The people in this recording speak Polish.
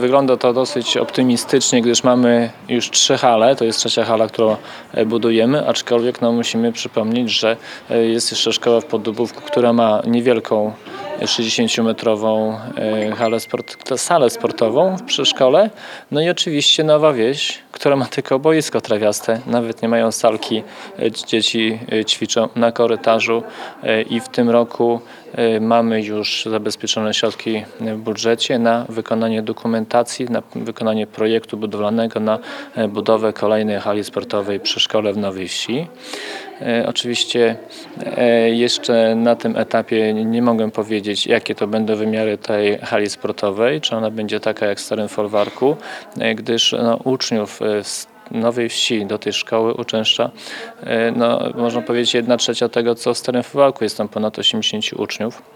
Wygląda to dosyć optymistycznie, gdyż mamy już 3 hale, to jest trzecia hala, którą budujemy, aczkolwiek musimy przypomnieć, że jest jeszcze szkoła w Poddubówku, która ma niewielką 60-metrową salę sportową przy szkole. No i oczywiście Nowa Wieś, która ma tylko boisko trawiaste, nawet nie mają salki, dzieci ćwiczą na korytarzu i w tym roku mamy już zabezpieczone środki w budżecie na wykonanie dokumentacji, na wykonanie projektu budowlanego na budowę kolejnej hali sportowej przy szkole w Nowej Wsi. Oczywiście jeszcze na tym etapie nie mogę powiedzieć, jakie to będą wymiary tej hali sportowej, czy ona będzie taka jak w Starym Folwarku, gdyż uczniów z Nowej Wsi do tej szkoły uczęszcza, można powiedzieć 1/3 tego, co w Starym Folwarku, jest tam ponad 80 uczniów.